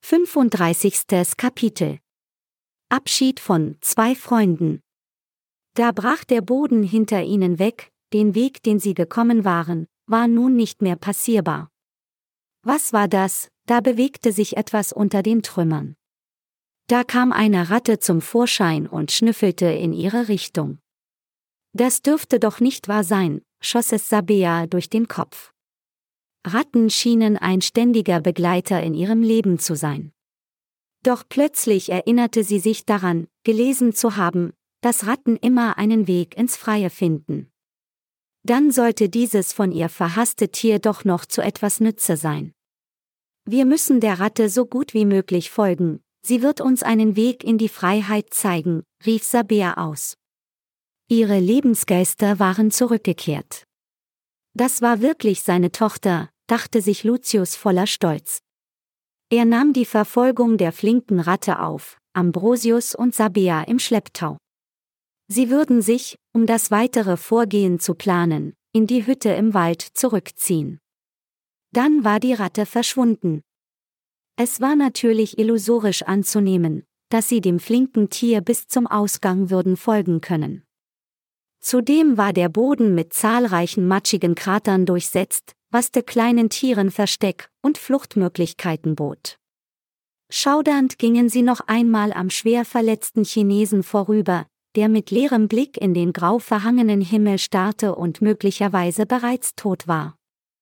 35. Kapitel. Abschied von 2 Freunden. Da brach der Boden hinter ihnen weg, den Weg, den sie gekommen waren, war nun nicht mehr passierbar. Was war das? Da bewegte sich etwas unter den Trümmern. Da kam eine Ratte zum Vorschein und schnüffelte in ihre Richtung. Das dürfte doch nicht wahr sein, schoss es Sabea durch den Kopf. Ratten schienen ein ständiger Begleiter in ihrem Leben zu sein. Doch plötzlich erinnerte sie sich daran, gelesen zu haben, dass Ratten immer einen Weg ins Freie finden. Dann sollte dieses von ihr verhasste Tier doch noch zu etwas Nütze sein. Wir müssen der Ratte so gut wie möglich folgen, sie wird uns einen Weg in die Freiheit zeigen, rief Sabea aus. Ihre Lebensgeister waren zurückgekehrt. Das war wirklich seine Tochter, dachte sich Lucius voller Stolz. Er nahm die Verfolgung der flinken Ratte auf, Ambrosius und Sabea im Schlepptau. Sie würden sich, um das weitere Vorgehen zu planen, in die Hütte im Wald zurückziehen. Dann war die Ratte verschwunden. Es war natürlich illusorisch anzunehmen, dass sie dem flinken Tier bis zum Ausgang würden folgen können. Zudem war der Boden mit zahlreichen matschigen Kratern durchsetzt, was den kleinen Tieren Versteck- und Fluchtmöglichkeiten bot. Schaudernd gingen sie noch einmal am schwer verletzten Chinesen vorüber, der mit leerem Blick in den grau verhangenen Himmel starrte und möglicherweise bereits tot war.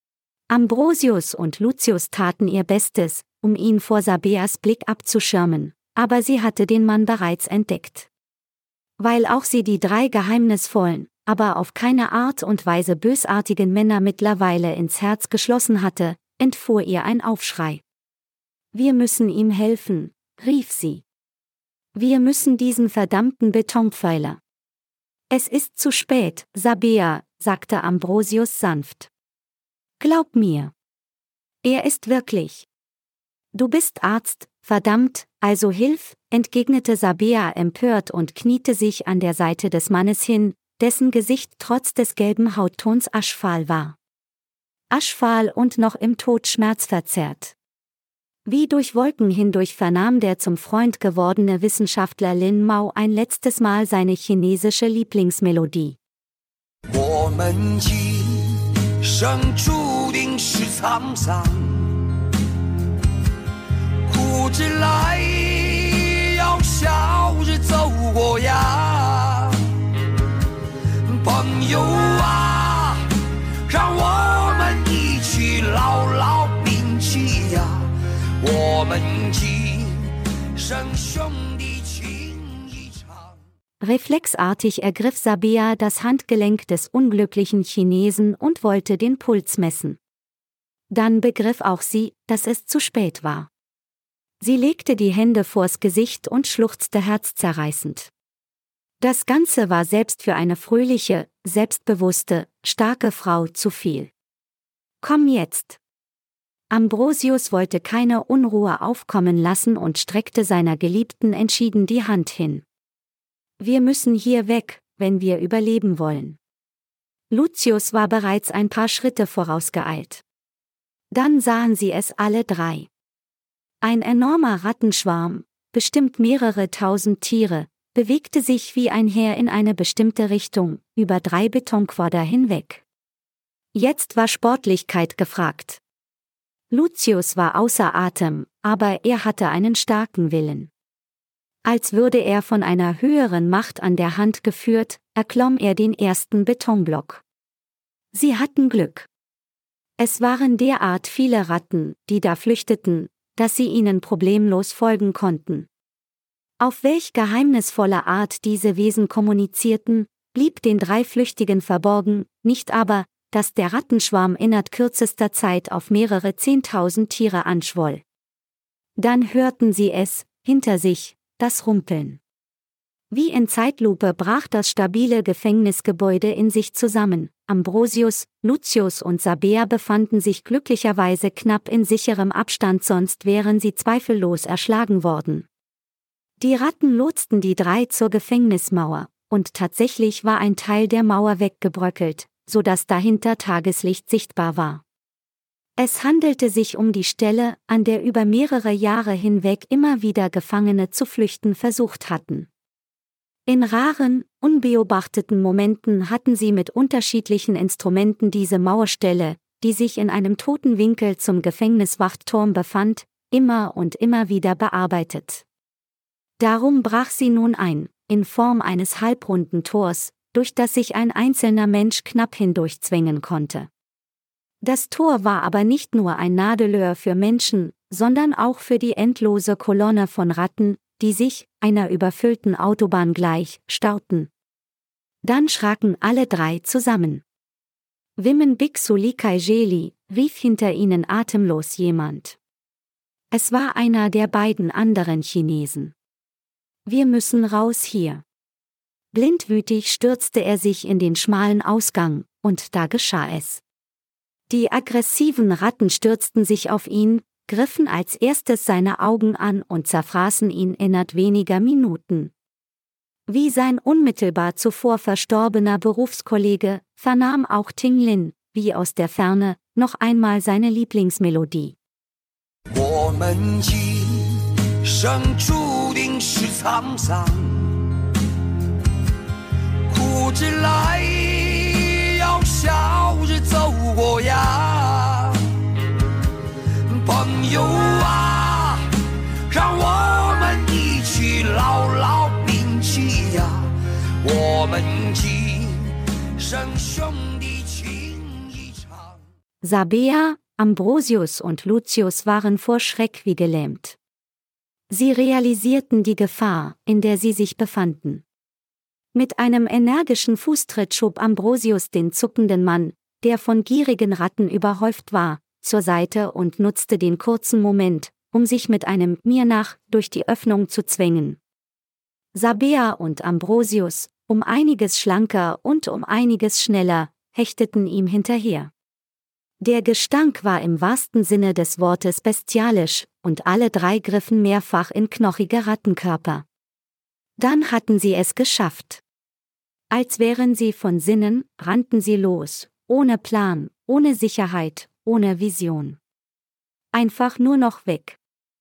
Ambrosius und Lucius taten ihr Bestes, um ihn vor Sabeas Blick abzuschirmen, aber sie hatte den Mann bereits entdeckt. Weil auch sie die 3 geheimnisvollen, aber auf keine Art und Weise bösartigen Männer mittlerweile ins Herz geschlossen hatte, entfuhr ihr ein Aufschrei. »Wir müssen ihm helfen«, rief sie. »Wir müssen diesen verdammten Betonpfeiler.« »Es ist zu spät, Sabea«, sagte Ambrosius sanft. »Glaub mir. Er ist wirklich. Du bist Arzt, verdammt, also hilf«, entgegnete Sabea empört und kniete sich an der Seite des Mannes hin, dessen Gesicht trotz des gelben Hauttons aschfahl war. Aschfahl und noch im Tod schmerzverzerrt. Wie durch Wolken hindurch vernahm der zum Freund gewordene Wissenschaftler Lin Mao ein letztes Mal seine chinesische Lieblingsmelodie. Reflexartig ergriff Sabea das Handgelenk des unglücklichen Chinesen und wollte den Puls messen. Dann begriff auch sie, dass es zu spät war. Sie legte die Hände vors Gesicht und schluchzte herzzerreißend. Das Ganze war selbst für eine fröhliche, selbstbewusste, starke Frau zu viel. »Komm jetzt!« Ambrosius wollte keine Unruhe aufkommen lassen und streckte seiner Geliebten entschieden die Hand hin. »Wir müssen hier weg, wenn wir überleben wollen.« Lucius war bereits ein paar Schritte vorausgeeilt. Dann sahen sie es alle 3. Ein enormer Rattenschwarm, bestimmt mehrere tausend Tiere, bewegte sich wie ein Heer in eine bestimmte Richtung, über 3 Betonquader hinweg. Jetzt war Sportlichkeit gefragt. Lucius war außer Atem, aber er hatte einen starken Willen. Als würde er von einer höheren Macht an der Hand geführt, erklomm er den ersten Betonblock. Sie hatten Glück. Es waren derart viele Ratten, die da flüchteten, dass sie ihnen problemlos folgen konnten. Auf welch geheimnisvolle Art diese Wesen kommunizierten, blieb den 3 Flüchtigen verborgen, nicht aber, dass der Rattenschwarm innerhalb kürzester Zeit auf mehrere 10.000 Tiere anschwoll. Dann hörten sie es, hinter sich, das Rumpeln. Wie in Zeitlupe brach das stabile Gefängnisgebäude in sich zusammen. Ambrosius, Lucius und Sabea befanden sich glücklicherweise knapp in sicherem Abstand, sonst wären sie zweifellos erschlagen worden. Die Ratten lotsten die 3 zur Gefängnismauer, und tatsächlich war ein Teil der Mauer weggebröckelt, so dass dahinter Tageslicht sichtbar war. Es handelte sich um die Stelle, an der über mehrere Jahre hinweg immer wieder Gefangene zu flüchten versucht hatten. In raren, unbeobachteten Momenten hatten sie mit unterschiedlichen Instrumenten diese Mauerstelle, die sich in einem toten Winkel zum Gefängniswachturm befand, immer und immer wieder bearbeitet. Darum brach sie nun ein, in Form eines halbrunden Tors, durch das sich ein einzelner Mensch knapp hindurchzwängen konnte. Das Tor war aber nicht nur ein Nadelöhr für Menschen, sondern auch für die endlose Kolonne von Ratten, die sich, einer überfüllten Autobahn gleich, stauten. Dann schraken alle drei zusammen. Wimmen Biksu Likai Jeli, rief hinter ihnen atemlos jemand. Es war einer der beiden anderen Chinesen. Wir müssen raus hier. Blindwütig stürzte er sich in den schmalen Ausgang, und da geschah es. Die aggressiven Ratten stürzten sich auf ihn, griffen als erstes seine Augen an und zerfraßen ihn innerhalb weniger Minuten. Wie sein unmittelbar zuvor verstorbener Berufskollege, vernahm auch Ting Lin, wie aus der Ferne, noch einmal seine Lieblingsmelodie. 我们今生注定是沧桑，苦之来要笑着走过呀，朋友啊，让我们一起牢牢铭记呀，我们今生兄弟情一场。 Sabea, Ambrosius und Lucius waren vor Schreck wie gelähmt. Sie realisierten die Gefahr, in der sie sich befanden. Mit einem energischen Fußtritt schob Ambrosius den zuckenden Mann, der von gierigen Ratten überhäuft war, zur Seite und nutzte den kurzen Moment, um sich mit einem „Mir nach“ durch die Öffnung zu zwängen. Sabea und Ambrosius, um einiges schlanker und um einiges schneller, hechteten ihm hinterher. Der Gestank war im wahrsten Sinne des Wortes bestialisch, und alle drei griffen mehrfach in knochige Rattenkörper. Dann hatten sie es geschafft. Als wären sie von Sinnen, rannten sie los, ohne Plan, ohne Sicherheit, ohne Vision. Einfach nur noch weg.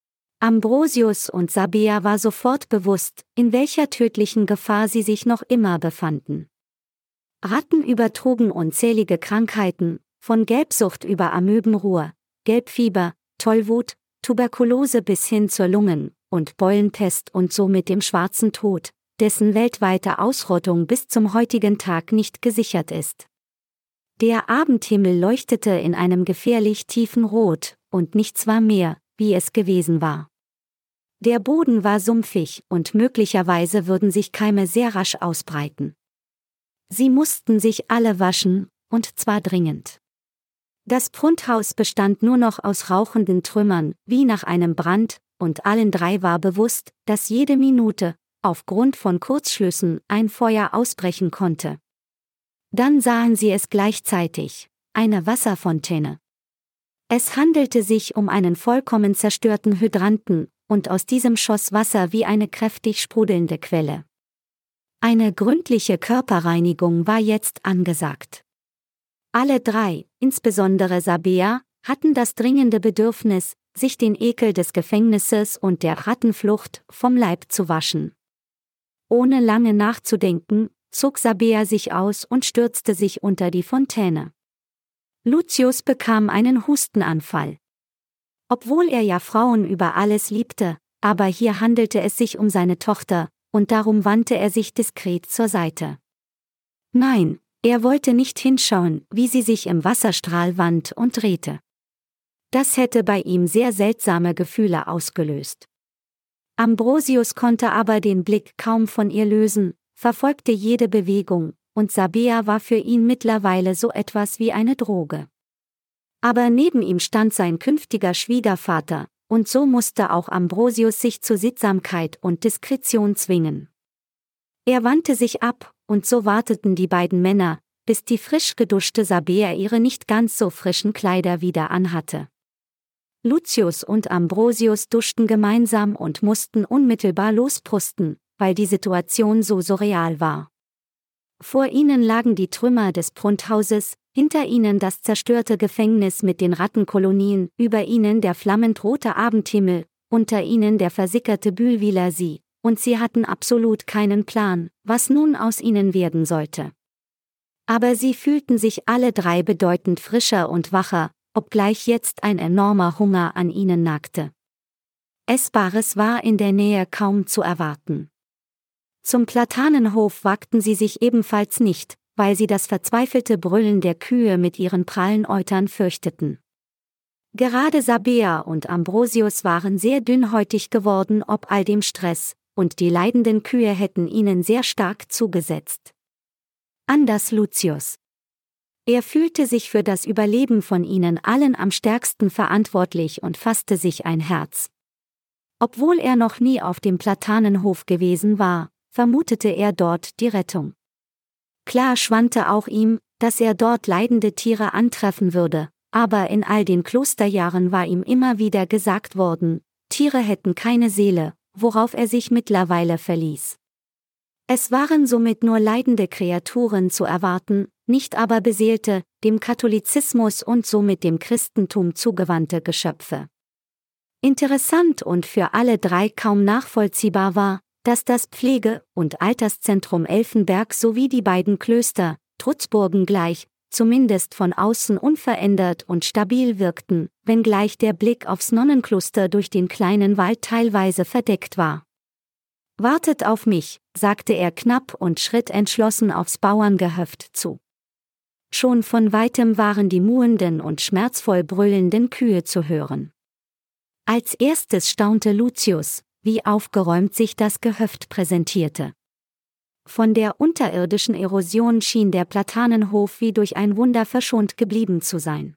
Ambrosius und Sabea war sofort bewusst, in welcher tödlichen Gefahr sie sich noch immer befanden. Ratten übertrugen unzählige Krankheiten, von Gelbsucht über Amöbenruhr, Gelbfieber, Tollwut, Tuberkulose bis hin zur Lungen- und Beulenpest und somit dem schwarzen Tod, dessen weltweite Ausrottung bis zum heutigen Tag nicht gesichert ist. Der Abendhimmel leuchtete in einem gefährlich tiefen Rot, und nichts war mehr, wie es gewesen war. Der Boden war sumpfig und möglicherweise würden sich Keime sehr rasch ausbreiten. Sie mussten sich alle waschen, und zwar dringend. Das Prunthaus bestand nur noch aus rauchenden Trümmern, wie nach einem Brand, und allen drei war bewusst, dass jede Minute, aufgrund von Kurzschlüssen, ein Feuer ausbrechen konnte. Dann sahen sie es gleichzeitig, eine Wasserfontäne. Es handelte sich um einen vollkommen zerstörten Hydranten, und aus diesem schoss Wasser wie eine kräftig sprudelnde Quelle. Eine gründliche Körperreinigung war jetzt angesagt. Alle drei, insbesondere Sabea, hatten das dringende Bedürfnis, sich den Ekel des Gefängnisses und der Rattenflucht vom Leib zu waschen. Ohne lange nachzudenken, zog Sabea sich aus und stürzte sich unter die Fontäne. Lucius bekam einen Hustenanfall. Obwohl er ja Frauen über alles liebte, aber hier handelte es sich um seine Tochter, und darum wandte er sich diskret zur Seite. Nein, er wollte nicht hinschauen, wie sie sich im Wasserstrahl wand und drehte. Das hätte bei ihm sehr seltsame Gefühle ausgelöst. Ambrosius konnte aber den Blick kaum von ihr lösen, verfolgte jede Bewegung, und Sabea war für ihn mittlerweile so etwas wie eine Droge. Aber neben ihm stand sein künftiger Schwiegervater, und so musste auch Ambrosius sich zu Sittsamkeit und Diskretion zwingen. Er wandte sich ab, und so warteten die beiden Männer, bis die frisch geduschte Sabea ihre nicht ganz so frischen Kleider wieder anhatte. Lucius und Ambrosius duschten gemeinsam und mussten unmittelbar losprusten, weil die Situation so surreal war. Vor ihnen lagen die Trümmer des Prunthauses, hinter ihnen das zerstörte Gefängnis mit den Rattenkolonien, über ihnen der flammend rote Abendhimmel, unter ihnen der versickerte Bühlwiler See, und sie hatten absolut keinen Plan, was nun aus ihnen werden sollte. Aber sie fühlten sich alle drei bedeutend frischer und wacher, obgleich jetzt ein enormer Hunger an ihnen nagte. Essbares war in der Nähe kaum zu erwarten. Zum Platanenhof wagten sie sich ebenfalls nicht, weil sie das verzweifelte Brüllen der Kühe mit ihren prallen Eutern fürchteten. Gerade Sabea und Ambrosius waren sehr dünnhäutig geworden ob all dem Stress, und die leidenden Kühe hätten ihnen sehr stark zugesetzt. Anders Lucius. Er fühlte sich für das Überleben von ihnen allen am stärksten verantwortlich und fasste sich ein Herz. Obwohl er noch nie auf dem Platanenhof gewesen war, vermutete er dort die Rettung. Klar schwante auch ihm, dass er dort leidende Tiere antreffen würde, aber in all den Klosterjahren war ihm immer wieder gesagt worden, Tiere hätten keine Seele, worauf er sich mittlerweile verließ. Es waren somit nur leidende Kreaturen zu erwarten, nicht aber beseelte, dem Katholizismus und somit dem Christentum zugewandte Geschöpfe. Interessant und für alle drei kaum nachvollziehbar war, dass das Pflege- und Alterszentrum Elfenberg sowie die beiden Klöster, Trutzburgen gleich, zumindest von außen unverändert und stabil wirkten, wenngleich der Blick aufs Nonnenkloster durch den kleinen Wald teilweise verdeckt war. »Wartet auf mich«, sagte er knapp und schritt entschlossen aufs Bauerngehöft zu. Schon von weitem waren die muhenden und schmerzvoll brüllenden Kühe zu hören. Als erstes staunte Lucius, wie aufgeräumt sich das Gehöft präsentierte. Von der unterirdischen Erosion schien der Platanenhof wie durch ein Wunder verschont geblieben zu sein.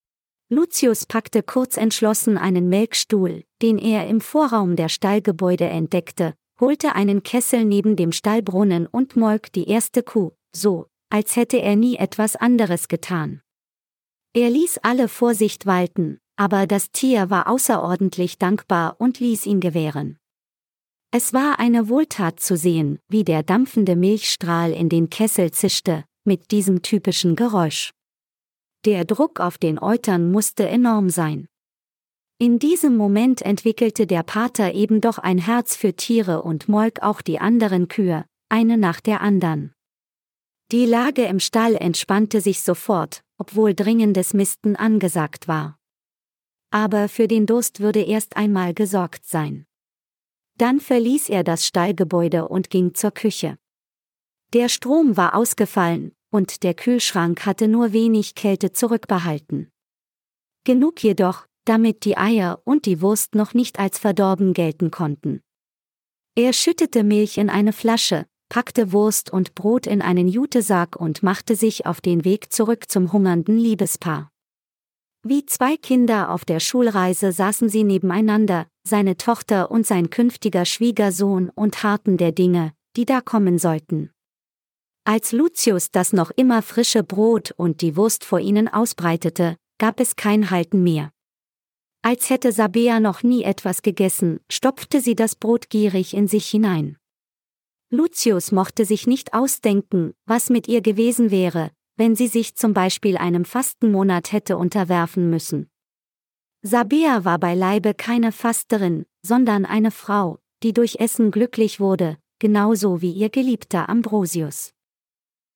Lucius packte kurz entschlossen einen Melkstuhl, den er im Vorraum der Stallgebäude entdeckte, holte einen Kessel neben dem Stallbrunnen und molk die erste Kuh, so, als hätte er nie etwas anderes getan. Er ließ alle Vorsicht walten, aber das Tier war außerordentlich dankbar und ließ ihn gewähren. Es war eine Wohltat zu sehen, wie der dampfende Milchstrahl in den Kessel zischte, mit diesem typischen Geräusch. Der Druck auf den Eutern musste enorm sein. In diesem Moment entwickelte der Pater eben doch ein Herz für Tiere und molk auch die anderen Kühe, eine nach der andern. Die Lage im Stall entspannte sich sofort, obwohl dringendes Misten angesagt war. Aber für den Durst würde erst einmal gesorgt sein. Dann verließ er das Stallgebäude und ging zur Küche. Der Strom war ausgefallen, und der Kühlschrank hatte nur wenig Kälte zurückbehalten. Genug jedoch, damit die Eier und die Wurst noch nicht als verdorben gelten konnten. Er schüttete Milch in eine Flasche, packte Wurst und Brot in einen Jutesack und machte sich auf den Weg zurück zum hungernden Liebespaar. Wie zwei Kinder auf der Schulreise saßen sie nebeneinander, seine Tochter und sein künftiger Schwiegersohn, und harrten der Dinge, die da kommen sollten. Als Lucius das noch immer frische Brot und die Wurst vor ihnen ausbreitete, gab es kein Halten mehr. Als hätte Sabea noch nie etwas gegessen, stopfte sie das Brot gierig in sich hinein. Lucius mochte sich nicht ausdenken, was mit ihr gewesen wäre, wenn sie sich zum Beispiel einem Fastenmonat hätte unterwerfen müssen. Sabea war beileibe keine Fasterin, sondern eine Frau, die durch Essen glücklich wurde, genauso wie ihr Geliebter Ambrosius.